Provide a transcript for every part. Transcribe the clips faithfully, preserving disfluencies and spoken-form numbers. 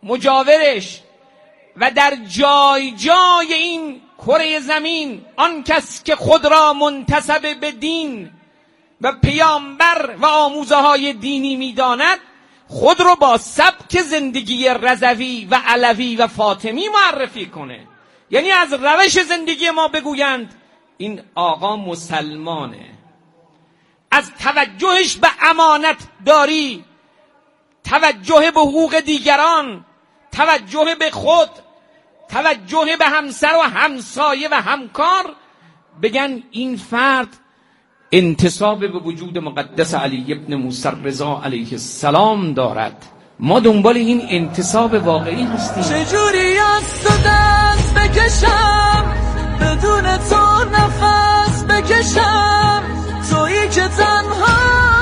مجاورش و در جای جای این کره زمین آن کس که خود را منتسب به دین و پیامبر و آموزه های دینی میداند خود رو با سبک زندگی رضوی و علوی و فاطمی معرفی کنه. یعنی از روش زندگی ما بگویند این آقا مسلمانه، از توجهش به امانت داری، توجه به حقوق دیگران، توجه به خود، توجه به همسر و همسایه و همکار، بگن این فرد انتساب به وجود مقدس علی ابن موسی رضا علیه السلام دارد. ما دنبال این انتساب واقعی هستیم. چجوری از تو دست بکشم بدون تو نفس بکشم، تویی که تنها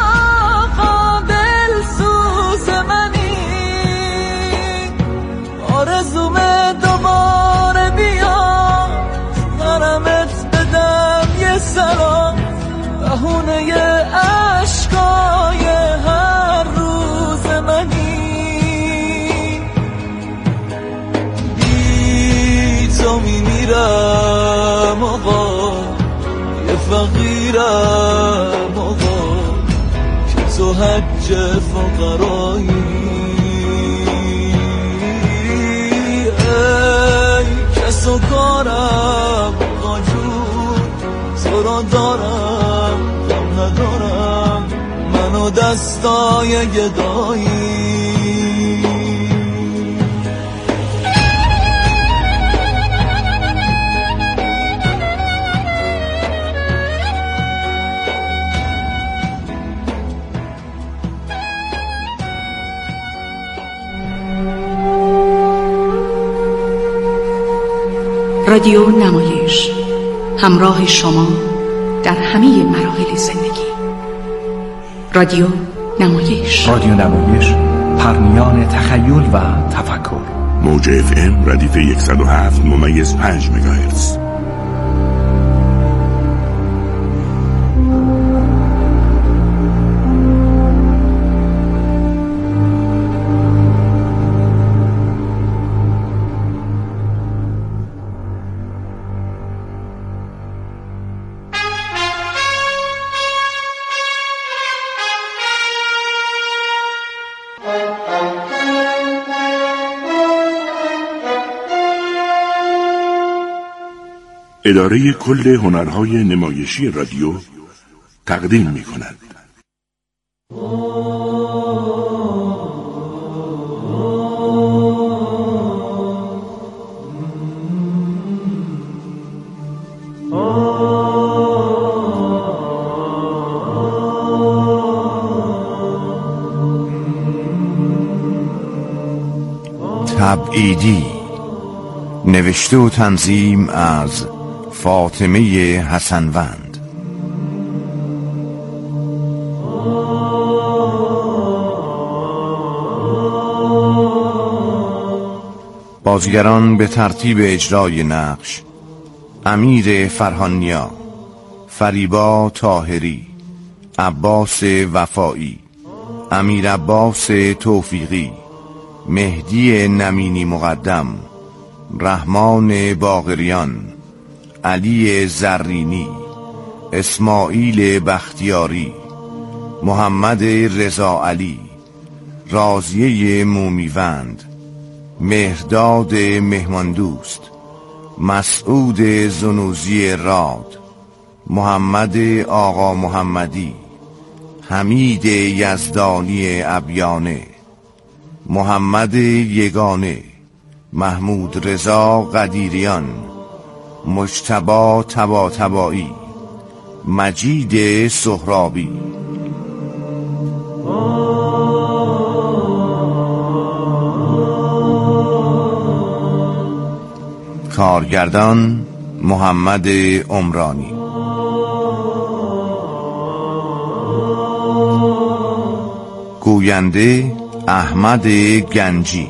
قابل سوز منی، آرزومه دوباره بیا غرمت بدم یه سلام، بهونه عشقای هر روز منی، بی تو می میرم آقا یه فقیرم آقا که تو حج فقرایی، ای کس و کارم آقا جون تو را دارم ندارم منو دستای گدایی. رادیو نمایش، همراه شما در همه مراحل زندگی. رادیو نمایش، رادیو نمایش، پرمیان تخیل و تفکر. موج اف ام ردیف صد و هفت ممیز پنج مگاهرتز. اداره کل هنرهای نمایشی رادیو تقدیم می کند. تبعیدی، نوشته و تنظیم از فاطمه حسنوند. بازیگران به ترتیب اجرای نقش: امیر فرهانیا، فریبا طاهری، عباس وفایی، امیر عباس توفیقی، مهدی نمینی مقدم، رحمان باقریان، علی زرینی، اسماعیل بختیاری، محمد رضا علی، راضیه مومیوند، مهرداد مهماندوست، مسعود زنوزی راد، محمد آقا محمدی، حمید یزدانی ابیانه، محمد یگانه، محمود رضا قدیریان، مجتبی طباطبایی، مجید سهرابی. کارگردان محمد عمرانی. گوینده احمد گنجی.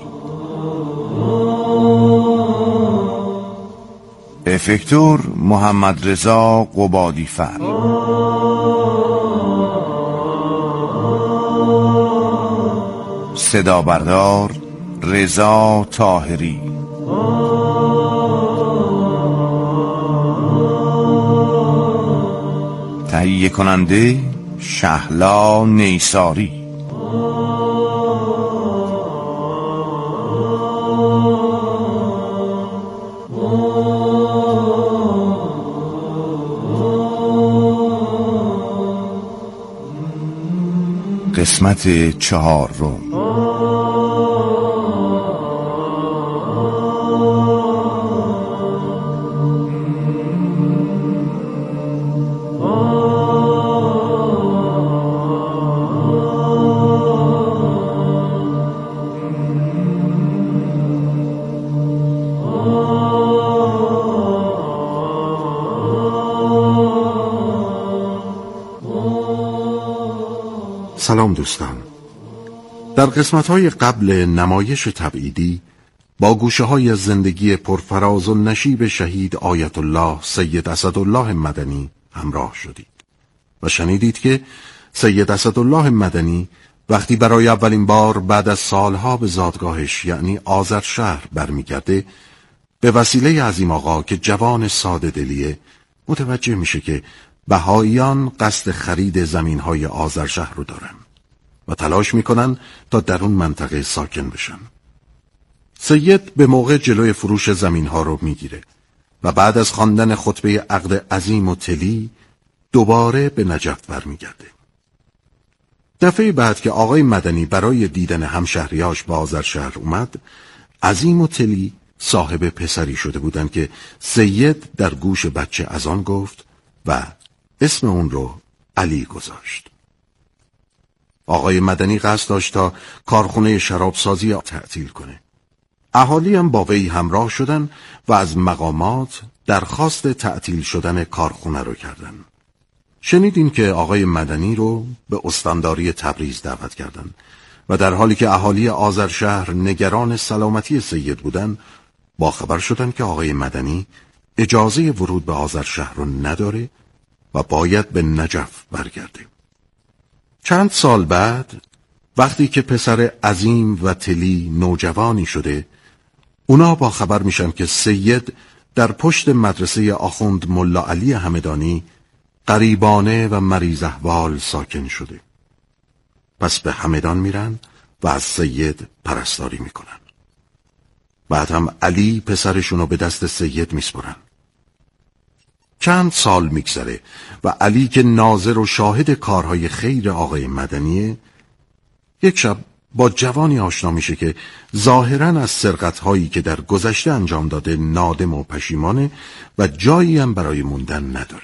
افکتور محمد رضا قبادیفر. صدا بردار رضا طاهری. تهیه کننده شهلا نیساری. قسمت چهارم. سلام دوستان. در قسمت‌های قبل نمایش تبعیدی با گوشه‌های زندگی پرفراز و نشیب شهید آیت الله سید اسدالله مدنی همراه شدید و شنیدید که سید اسدالله مدنی وقتی برای اولین بار بعد از سالها به زادگاهش یعنی آذرشهر برمیگرده، به وسیله عظیم آقا که جوان ساده دلیه متوجه میشه که بهاییان قصد خرید زمین‌های آذرشهر رو دارن و تلاش میکنن تا در اون منطقه ساکن بشن. سید به موقع جلوی فروش زمین‌ها رو میگیره و بعد از خواندن خطبه عقد عظیم و تلی دوباره به نجف برمیگرده. دفعه بعد که آقای مدنی برای دیدن همشهریاش به آذرشهر اومد، عظیم و تلی صاحب پسری شده بودن که سید در گوش بچه از آن گفت و اسم اون رو علی گذاشت. آقای مدنی قصد داشت تا کارخونه شرابسازی تعطیل کنه. اهالی هم با وی همراه شدن و از مقامات درخواست تعطیل شدن کارخونه رو کردن. شنیدین که آقای مدنی رو به استانداری تبریز دعوت کردن و در حالی که اهالی آذرشهر نگران سلامتی سید بودن، با خبر شدن که آقای مدنی اجازه ورود به آذرشهر رو نداره و باید به نجف برگرده. چند سال بعد وقتی که پسر عظیم و تلی نوجوانی شده، اونا با خبر میشن که سید در پشت مدرسه آخوند ملا علی همدانی غریبانه و مریض احوال ساکن شده. پس به همدان میرن و از سید پرستاری میکنن. بعد هم علی پسرشونو به دست سید میسپرن. چند سال میگذره و علی که ناظر و شاهد کارهای خیر آقای مدنیه، یک شب با جوانی آشنا میشه که ظاهراً از سرقت‌هایی که در گذشته انجام داده نادم و پشیمانه و جایی هم برای موندن نداره.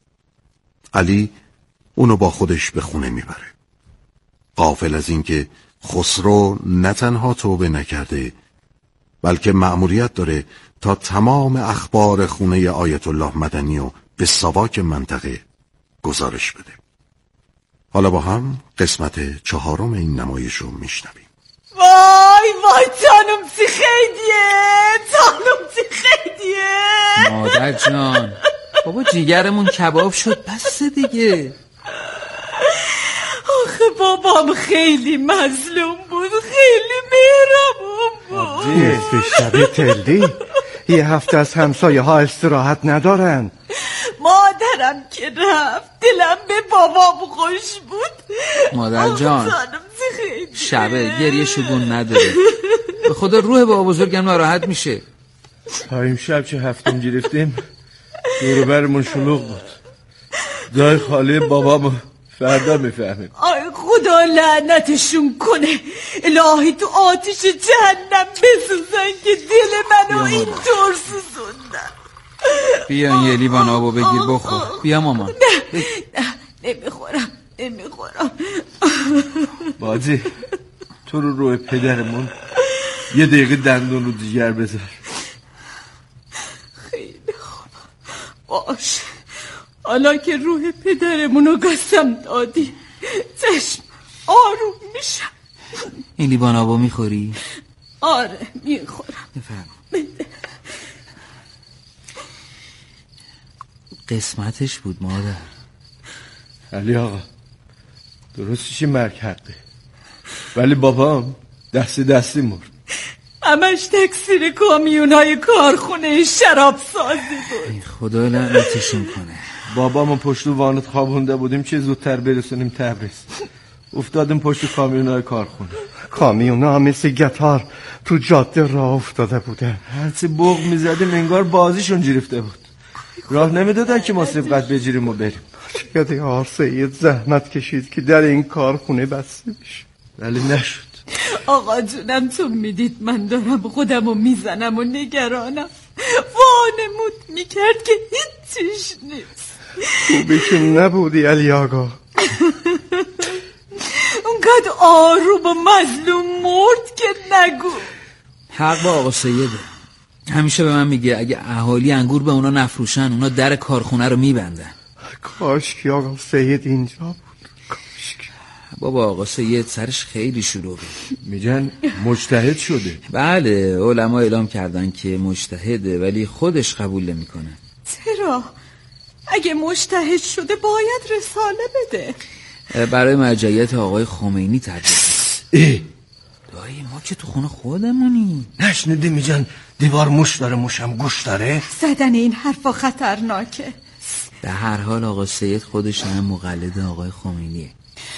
علی اونو با خودش به خونه میبره. غافل از این که خسرو نه تنها توبه نکرده بلکه مأموریت داره تا تمام اخبار خونه آیت الله مدنی رو به ساواک منطقه گزارش بده. حالا با هم قسمت چهارم این نمایش رو میشنویم. وای وای تانم چی خیلیه، تانم چی خیلیه. مادر جان بابا جیگرمون کباب شد، بس دیگه. آخه بابام خیلی مظلوم بود، خیلی مهربون بود. به شب تلی یه هفته از همسایه ها استراحت ندارن. مادرم که رفت دلم به بابام خوش بود. مادر جان شبه گریه شگون نداره، به خدا روح بابا بزرگم ناراحت میشه. تا این شب چه هفتم گرفتیم دور برمون شلوغ بود. جای خالی بابامو فردا میفهمیم. آی خدا لعنتشون کنه، الهی تو آتش جهنم بسوزن که دل منو اینطور سوزوندن. بیا یه لیوان آبو بگیر بخور. بیا مامان. نه نه نمیخورم نمیخورم. بازی تو رو روی پدرمون یه دقیقه دندون رو دیگر بذار. خیلی خوب باش، حالا که روح پدرمونو قسم دادی چشم آروم میشم. این لیوان آبو میخوری؟ آره میخورم. بفرم. قسمتش بود مادر. علی آقا درستش مرگ حقه، ولی بابام دستی دستی مرد. همش تکثیر کامیونای کارخونه شراب سازی بود. خدا لعنتشون کنه. بابامو پشت وانت خوابونده بودیم چه زودتر برسونیم تبریز. افتادیم پشت کامیونای کارخونه. کامیونا مثل گتار تو جاده راه افتاده بودن. هرچی بوق میزدیم انگار بازیشون جریفته بود. راه نمیدادن که ما سبقت بجیریم و بریم. چقدر آر سید زحمت کشید که در این کارخونه بسته بشه، ولی نشد. آقا جونم تو میدید من دارم خودمو میزنم و نگرانم. وانمود میکرد که هیچیش نیست. خوبی که نبودی علی آقا. اونقدر آروم و مظلوم مرد که نگو. حق با آقا سیده. همیشه به من میگه اگه اهالی انگور به اونا نفروشن اونا در کارخونه رو میبندن. کاش که آقا سید اینجا بود. کاش که. بابا آقا سید سرش خیلی شلوغه. میگن مجتهد شده. بله علما اعلام کردن که مجتهده ولی خودش قبول نمیکنه. چرا؟ اگه مجتهد شده باید رساله بده. برای مرجعیت آقای خمینی تدریس. دایی ما که تو خونه خودمونی. نشنیدی میگن دیوار مش داره مشم گوش داره؟ زدن این حرفا خطرناکه. به هر حال آقا سید خودش هم مقلد آقای خمینیه.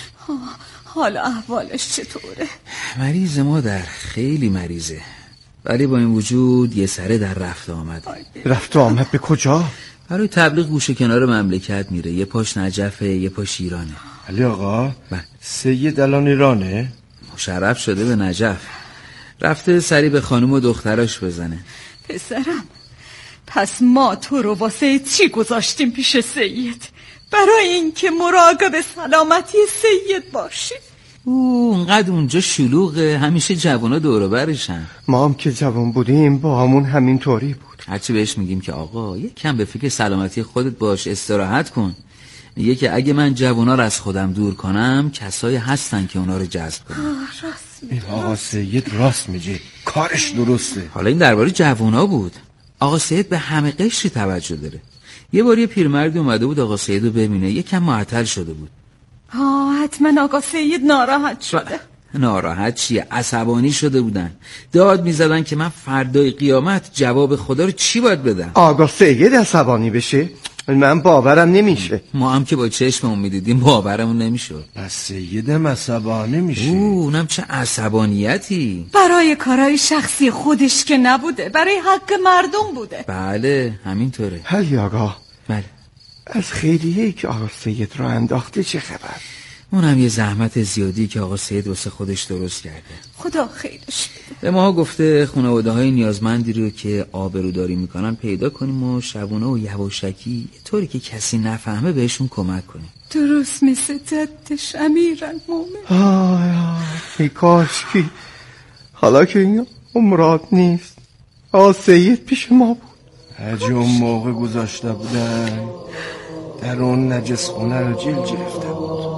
حالا احوالش چطوره؟ مریض مادر خیلی مریضه، ولی با این وجود یه سره در رفت آمد. رفت آمد به کجا؟ برای تبلیغ گوشه کنار مملکت میره. یه پاش نجفه یه پاش ایرانه. علی آقا بله. سید الان ایرانه؟ مشرف شده به نجف. رفته سری به خانم و دختراش بزنه. پسرم پس ما تو رو واسه چی گذاشتیم پیش سید؟ برای اینکه مراقب سلامتی سید باشی. او اونقدر اونجا شلوغه، همیشه جوانا دور برشن. ما هم که جوان بودیم با همون همین طوری بود. هرچی بهش میگیم که آقا یک کم به فکر سلامتی خودت باش، استراحت کن. میگه که اگه من جوانا رو از خودم دور کنم کسایی هستن که اونا رو جذب کنن. این آقا سید راست میگه، کارش درسته. حالا این درباره جوانا بود. آقا سید به همه قشری توجه داره. یه بار یه پیرمردی اومده بود آقا سید رو ببینه، یکم معطل شده بود. ها حتما آقا سید ناراحت شده. ناراحت چیه؟ عصبانی شده بودن، داد میزدن که من فردای قیامت جواب خدا رو چی باید بدم. آقا سید عصبانی بشه؟ من باورم نمیشه. ما هم که با چشممون میدیدیم باورمون نمیشد. بس سیدم عصبانی میشه. اوه اونم چه عصبانیتی. برای کارهای شخصی خودش که نبوده، برای حق مردم بوده. بله همینطوره. علی آقا بله از خیریه که آقا سید رو انداخته چه خبر؟ اونم یه زحمت زیادی که آقا سید واسه خودش درست کرده. خدا خیرش بده. به ما گفته خانواده های نیازمندی رو که آبروداری میکنن پیدا کنیم و شبونه و یواشکی طوری که کسی نفهمه بهشون کمک کنیم. درست مثل جدش امیرن مومن. آی آی کاش که حالا که این مراد نیست آقا سید پیش ما بود. هرچی اون موقع گذاشته بودن در اون نجس خونه رو جیل گرفته بود.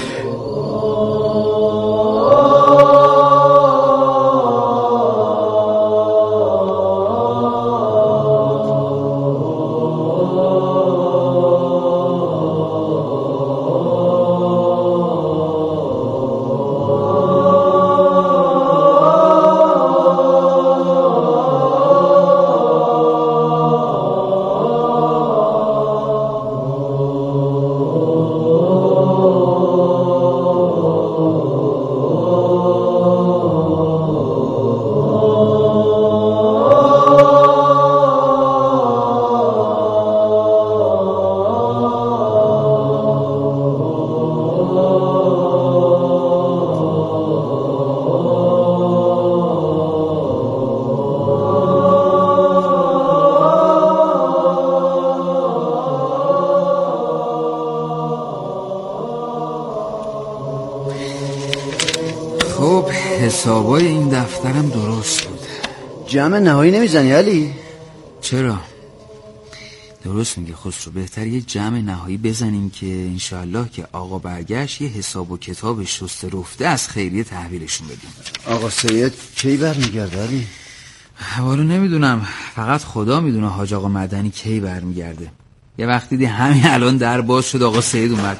خب حسابای این دفترم درست بود. جمع نهایی نمیزنی علی؟ چرا؟ درست میگه خسرو، بهتر یه جمع نهایی بزنیم که انشالله که آقا برگشت یه حساب و کتاب شسته رفته از خیریه تحویلشون بدیم. آقا سید کی برمیگرده علی؟ حوالا نمیدونم، فقط خدا میدونه حاج آقا مدنی کی برمیگرده. یه وقت دیدی همین الان در باز شد آقا سید اومد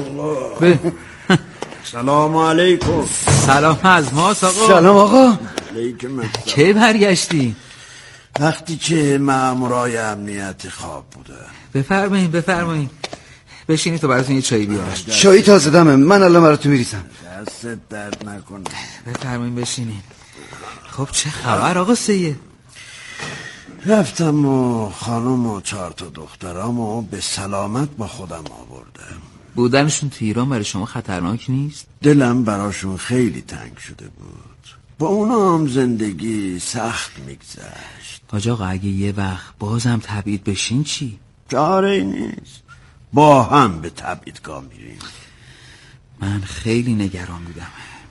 تو. سلام علیکم. سلام از ماست آقا. سلام آقا. علیکم السلام. کی برگشتی؟ وقتی که مامورای امنیتی خواب بوده. بفرمایید بفرمایید بشینید تو براتون یه چایی بیارم. چایی تازه دمه، من الان براتون میریزم. دستت درد نکنه. بفرمایید بشینید. خب چه خبر آقا سید؟ رفتم و خانم و چهار تا دخترامو به سلامت با خودم آوردم. بودنشون تو ایران برای شما خطرناک نیست؟ دلم براشون خیلی تنگ شده بود. با اونا هم زندگی سخت میگذشت. حاج آقا اگه یه وقت بازم تبعید بشین چی؟ چاره نیست، با هم به تبعیدگاه میریم. من خیلی نگران بودم،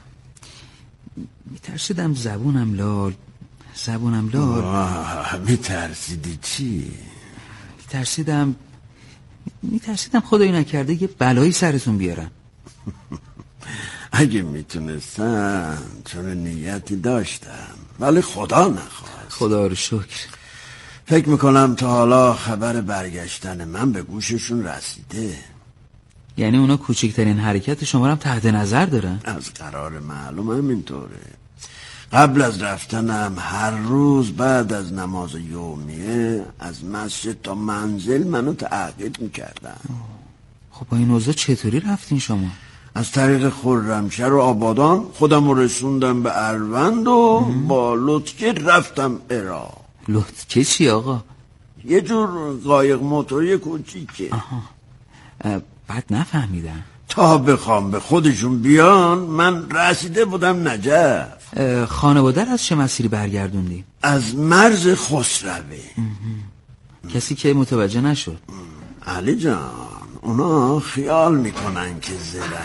میترسیدم زبونم لال زبونم لال. میترسیدی چی؟ میترسیدم میترسیدم خدایی نکرده یه بلایی سرتون بیارن. اگه میتونستم، چون نیتی داشتم، ولی خدا نخواست. خدا رو شکر. فکر میکنم تا حالا خبر برگشتن من به گوششون رسیده. یعنی اونا کوچکترین حرکت شما رو هم تحت نظر دارن؟ از قرار معلوم همینطوره. قبل از رفتنم هر روز بعد از نماز یومیه از مسجد تا منزل منو تعقیب میکردن. خب با این اوضاع چطوری رفتین شما؟ از طریق خرمشهر و آبادان خودم رو رسوندم به اروند و با لطکه رفتم عراق. لطکه چی آقا؟ یه جور قایق موتوری کوچیکه. آها. بعد نفهمیدم. تا بخوام به خودشون بیان من رسیده بودم نجف. خانواده از چه مسیری برگردوندی؟ از مرز خسروی. کسی که متوجه نشد؟ علی جان، اونا خیال میکنن که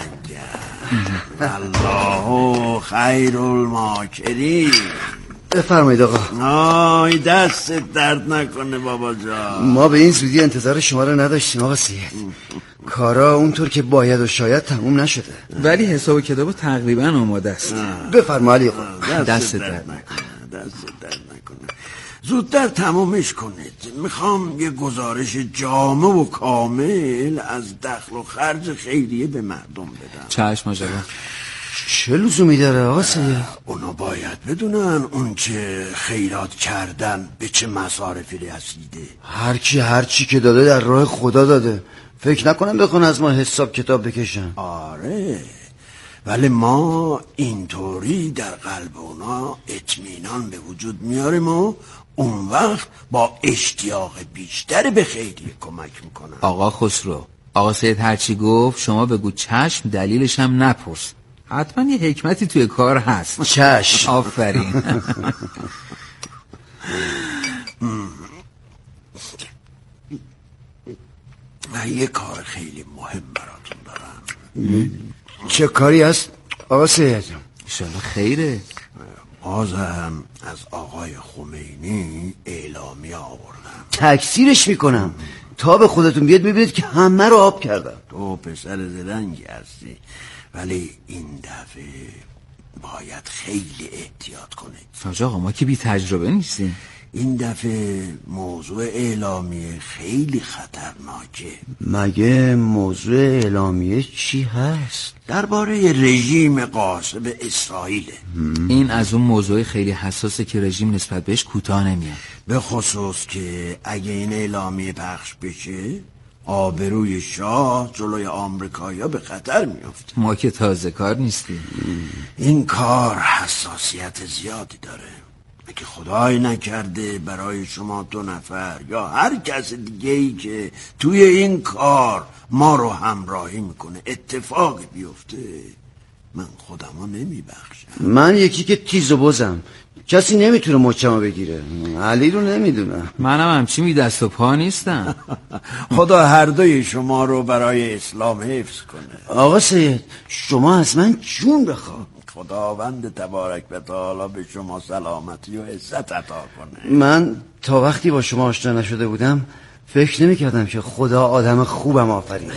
زرنگن. الله خیر الماکرین. بفرمایید آقا. آی دست درد نکنه بابا جان. ما به این زودی انتظار شما رو نداشتیم آقا سید. کارا اونطور که باید و شاید تموم نشده، ولی حساب و کتاب تقریبا آماده است. بفرمایید آقا. دست درد نکنه. دست درد نکنه. زودتر تمومش کنید. میخوام یه گزارش جامع و کامل از دخل و خرج خیریه به مردم بدم. چشم آقا. چه لزومی داره آقا سید؟ اونا باید بدونن اون چه خیرات کردن به چه مصارفی رسیده. هر کی هر چی که داده در راه خدا داده. فکر نکنم بخون از ما حساب کتاب بکشن. آره، ولی ما اینطوری در قلب اونا اطمینان به وجود میاریم و اون وقت با اشتیاق بیشتر به خیریه کمک میکنن. آقا خسرو، آقا سید هرچی گفت شما بگو چشم، دلیلش هم نپرس. حتما یه حکمتی توی کار هست. چشم. آفرین. من یه کار خیلی مهم براتون دارم. چه کاری هست آقا سید؟ انشالله خیره. باز هم از آقای خمینی اعلامی آوردم. تکثیرش میکنم تا به خودتون بیاد میبینید که همه رو آب کردم. تو پسر زرنگی هستی، ولی این دفعه باید خیلی احتیاط کنید. حاج آقا ما که بی تجربه نیستیم. این دفعه موضوع اعلامیه خیلی خطرناکه. مگه موضوع اعلامیه چی هست؟ درباره رژیم غاصب اسرائیل. این از اون موضوع خیلی حساسه که رژیم نسبت بهش کوتاه نمیاد. به خصوص که اگه این اعلامیه پخش بشه آبروی شاه جلوی آمریکایی‌ها به خطر میفته. ما که تازه کار نیستیم. این کار حساسیت زیادی داره. اگه خدای نکرده برای شما دو نفر یا هر کس دیگه ای که توی این کار ما رو همراهی میکنه اتفاقی بیفته، من خودمو نمیبخشم. من یکی که تیز و بزم، کسی نمیتونه مچمو بگیره. علی رو نمیدونم. منم همچی می دست و پا نیستم. خدا هر دوی شما رو برای اسلام حفظ کنه. آقا سید شما از من جون بخوا. خداوند تبارک و تعالی به شما سلامتی و عزت عطا کنه. من تا وقتی با شما آشنا نشده بودم فکر نمی کردم که خدا آدم خوبم آفریده.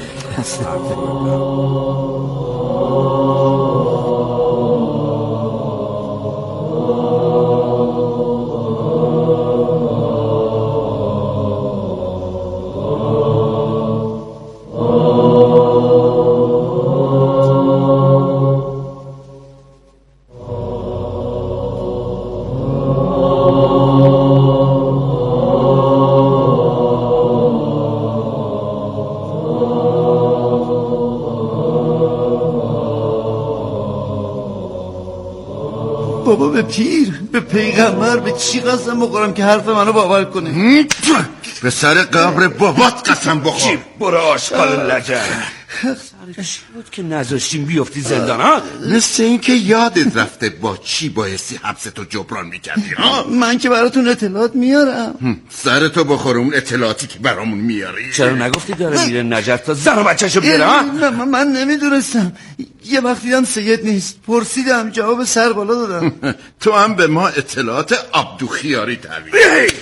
به پیر، به پیغمبر، به چی قسم بخورم که حرف منو باور کنه؟ به سر قبر بابات قسم بخور. برو آشغال لجن. سر چی بود که نذاشتیم بیفتی زندان ها؟ مثل این که یادت رفته با چی بایستی حبستو جبران میکردی ها؟ من که براتون اطلاعات میارم. سرتو بخور اون اطلاعاتی که برامون میاری. چرا نگفتی داره میره نجف تا زن و بچهشو بیاره ها؟ من, من نمیدونستم. یه وقت دیدم سید نیست، پرسیدم، جواب سر بالا دادم. تو هم به ما اطلاعات عبدوخیاری تحویل.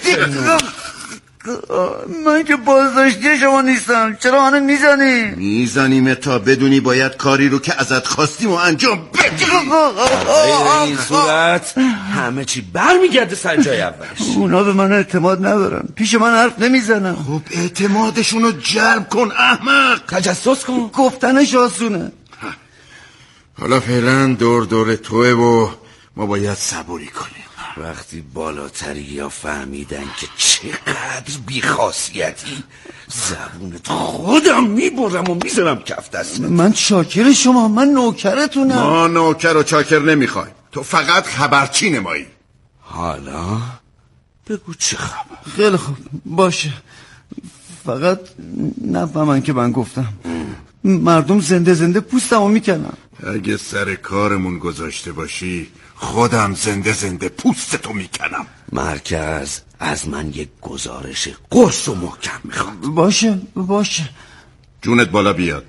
من که بازداشتی شما نیستم، چرا منو میزنی؟ میزنیم تا بدونی باید کاری رو که ازت خواستیم و انجام بدی. این صورت همه چی برمیگرده سر جای اولش. اونا به من اعتماد ندارن، پیش من حرف نمیزنن. خب اعتمادشون رو جلب کن احمق. تجسس کن. گفتنش آسونه. حالا فعلا دور دور توه و ما باید صبوری کنیم. وقتی بالاتری یا فهمیدن که چقدر بیخاصیتی، زبونت خودم میبرم و میذارم کف دست. من شاکر شما، من نوکرتونم. ما نوکر و چاکر نمیخوایم، تو فقط خبرچی نمایی. حالا بگو چه خبر؟ خیلی خوب باشه، فقط نفهمن که من گفتم. مردم زنده زنده پوستمو میکنن. اگه سر کارمون گذاشته باشی خودم زنده زنده پوستتو میکنم. مرکز از من یک گزارش قرص و محکم میخواد. باشه باشه. جونت بالا بیاد.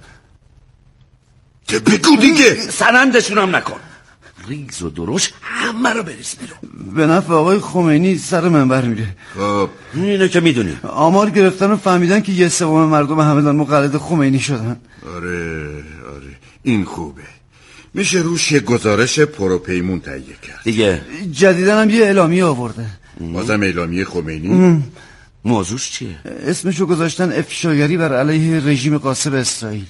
که بگو دیگه. سرندشونم نکن، ریز و درشت همه رو بریز بیرون. به نفع آقای خمینی سر منبر میره. خب اینو که میدونی. آمار گرفتن و فهمیدن که یه سوم مردم همدان مقلد خمینی شدن. آره آره این خوبه، میشه روش یه گزارش پروپیمون تهیه کرد. دیگه جدیدن هم یه اعلامیه آورده. بازم اعلامیه خمینی؟ موضوعش چیه؟ اسمشو گذاشتن افشاگری بر علیه رژیم قاصر اسرائیل.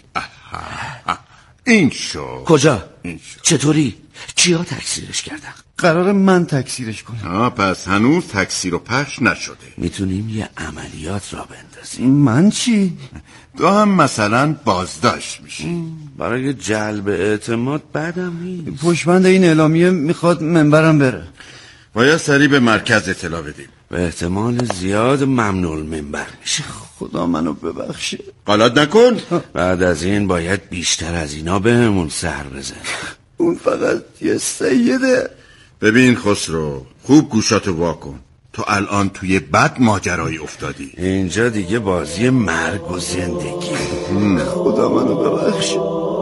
این شو. کجا؟ این شو. چطوری؟ کیا تکثیرش کردن؟ قرار من تکثیرش کنم. آه پس هنوز تکثیر و پخش نشده. میتونیم یه عملیات را بندازیم. من چی؟ تو هم مثلا بازداشت میشی. برای جلب اعتماد بعدم نیست. پشتبند این اعلامیه میخواد منبرم بره. باید سریع به مرکز اطلاع بدیم. به احتمال زیاد ممنوع منبر میشه. خدا منو ببخشه. غلط نکن. بعد از این باید بیشتر از اینا بهمون سر بزن. اون فقط یه سیده. ببین خسرو، خوب گوشاتو واکن. تو الان توی بد ماجرایی افتادی. اینجا دیگه بازی مرگ و زندگی. خدا منو ببخشه.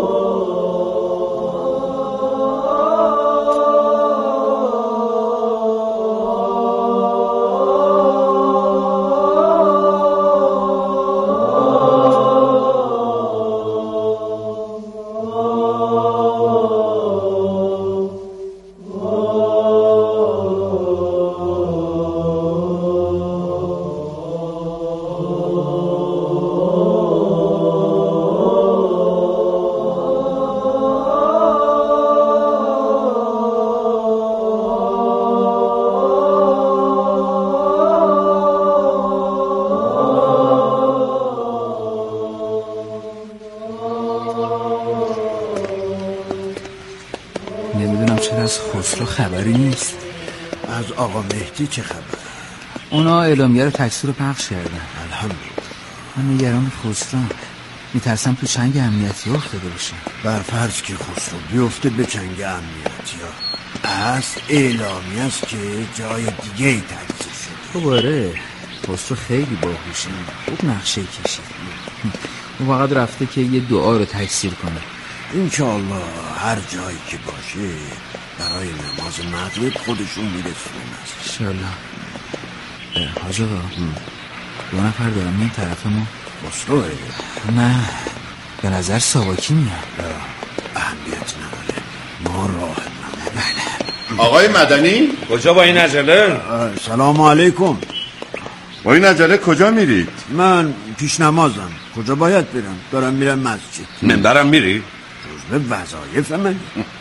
خسرو خبری نیست. از آقا مهدی چه خبر؟ اونا اعلامیه رو تکثیر و پخش کردن. الحمدلله. من نگران خسرو میترسم تو چنگ امنیتی افتاده باشه. بر فرض که خسرو بیفته به چنگ امنیتی ها، از اعلامیه است که جای دیگه ای تکثیر شده. خب آره، خسرو خیلی باهوشه، خوب نقشه کشید. اون فقط رفته که یه دعا رو تکثیر کنه. انشاءالله هر جایی که باشه برای نماز مغرب خودشون میرسونه. انشاءالله. حاج آقا دو نفر دارم میان طرف ما. خسروه؟ نه، به نظر ساواکی میان. اهمیت نداره، ما راه بله. آقای مدنی؟ کجا با این عجله؟ سلام علیکم. با این عجله کجا میرید؟ من پیش نمازم. کجا باید برم؟ دارم میرم مسجد. منبرم میری؟ جزء وظایف من.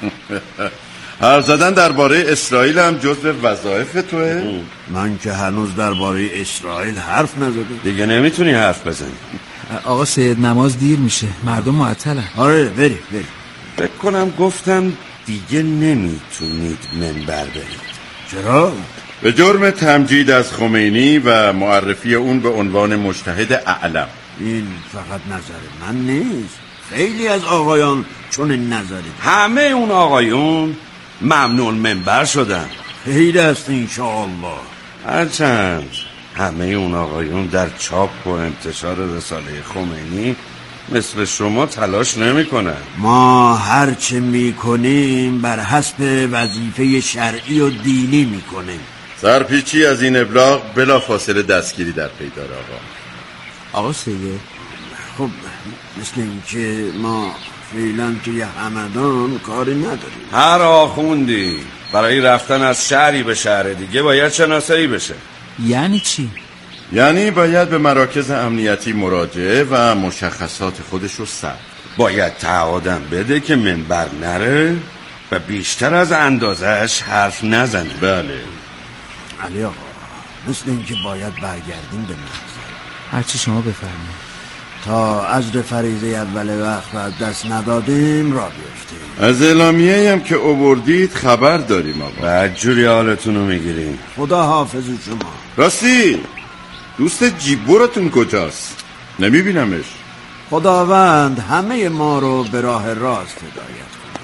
حرف زدن درباره اسرائیل هم جزء وظایف توه؟ من که هنوز درباره اسرائیل حرف نزدم. دیگه نمیتونی حرف بزنی. آقا سید نماز دیر میشه، مردم معطلن. آره بریم بریم. فکر کنم گفتم دیگه نمیتونید منبر برید. چرا؟ به جرم تمجید از خمینی و معرفی اون به عنوان مجتهد اعلم. این فقط نظر من نیست، خیلی از آقایان چون نظری. همه اون آقایون ممنون منبر شدن. خیلی است انشاءالله. هرچند همه اون آقایون در چاپ و انتشار رساله خمینی مثل شما تلاش نمی کنن. ما هرچه می کنیم بر حسب وظیفه شرعی و دینی می کنیم. سرپیچی از این ابلاغ بلا فاصله دستگیری در پی داره آقا. آقا سید، خب مثل اینکه ما فعلا توی همدان کاری نداریم. هر آخوندی برای رفتن از شهری به شهر دیگه باید شناسایی بشه. یعنی چی؟ یعنی باید به مراکز امنیتی مراجعه و مشخصات خودش رو ثبت. باید تعهدم بده که منبر نره و بیشتر از اندازش حرف نزنه. بله علی آقا، مثل اینکه باید برگردیم به محضر. هرچی شما بفرمایید. تا اجر فریضه اول وقت و دست ندادیم را بیفتیم. از اعلامیه هم که آوردید خبر داریم آقا. بدجوری حالتون رو میگیریم. خدا حافظ شما. راستی دوست جیبورتون کجاست؟ نمیبینمش. خداوند همه ما رو به راه راست هدایت کنه.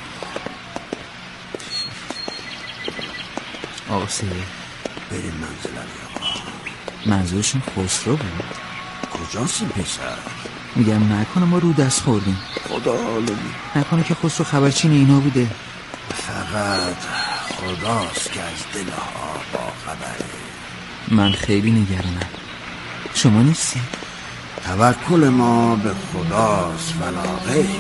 آقا سید، بریم منزل علی آقا. منظورشون خسرو بود؟ کجاست این پسر؟ میگم نکنه ما رو دست خوردیم. خدا عالمی. نکنه که خسرو خبرچین اینا بوده. فقط خداست که از دلها با خبره. من خیلی نگرانم. شما نیستی؟ توکل ما به خداست ولا غیر.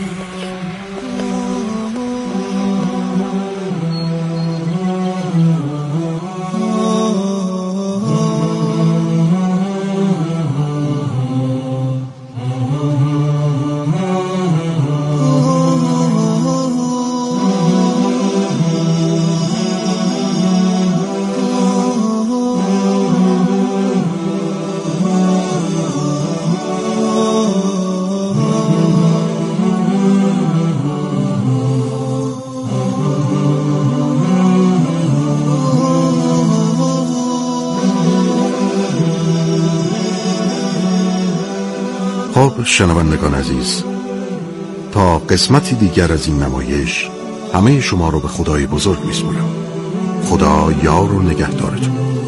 خب شنوندگان عزیز، تا قسمتی دیگر از این نمایش همه شما رو به خدای بزرگ میسپارم. خدا یار و نگهدارتون.